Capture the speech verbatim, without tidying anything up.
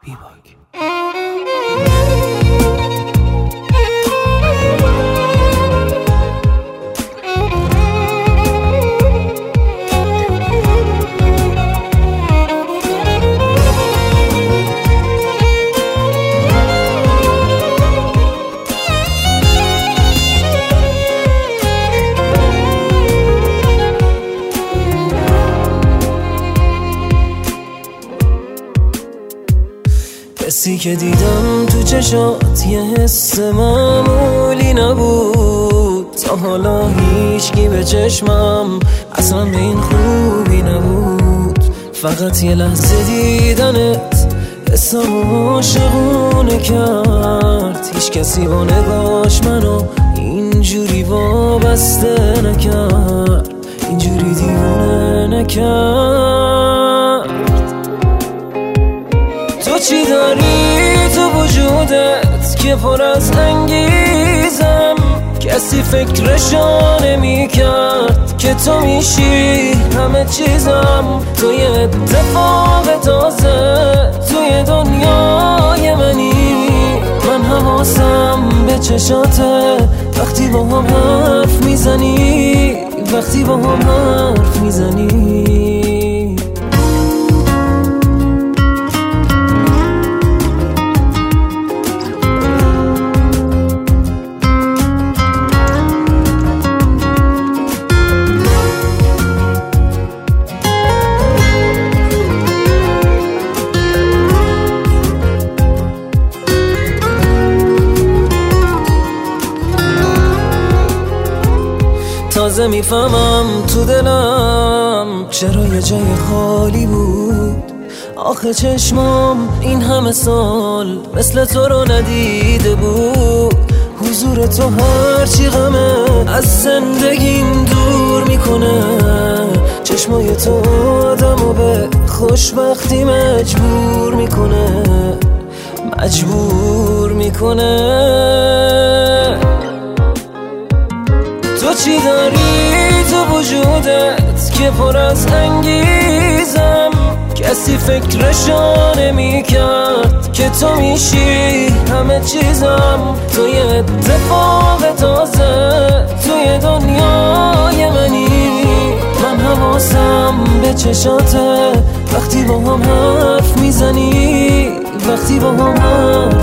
بیباک. حسی که دیدم تو چشات یه حس معمولی نبود، تا حالا هیچکی به چشمم اصلا به این خوبی نبود. فقط یه لحظه دیدنت حسم عاشقونه کرد، هیچ کسی با نگاش منو اینجوری وابسته نکرد، اینجوری دیوونه نکرد. تو چی داری تو وجودت که پر از انگیزم، کسی فکرشو نمی کرد که تو میشی همه چیزم. تو یه اتفاق تازه توی دنیای منی، من حواسم به چشاته وقتی با هم حرف میزنی، وقتی با هم حرف میزنی. تازه میفهمم تو دلم چرا یه جای خالی بود. آخه چشمام این همه سال مثل تو رو ندیده بود. حضور تو هرچی غمه از زندگیم دور میکنه، چشمای تو آدمو به خوشبختی مجبور میکنه، مجبور میکنه. تو چی داری تو وجودت که پر از انگیزم، کسی فکرشو نمی کرد که تو میشی همه چیزم. تو یه اتفاق تازه توی دنیای منی، من حواسم به چشاته وقتی با هم حرف میزنی، وقتی با هم حرف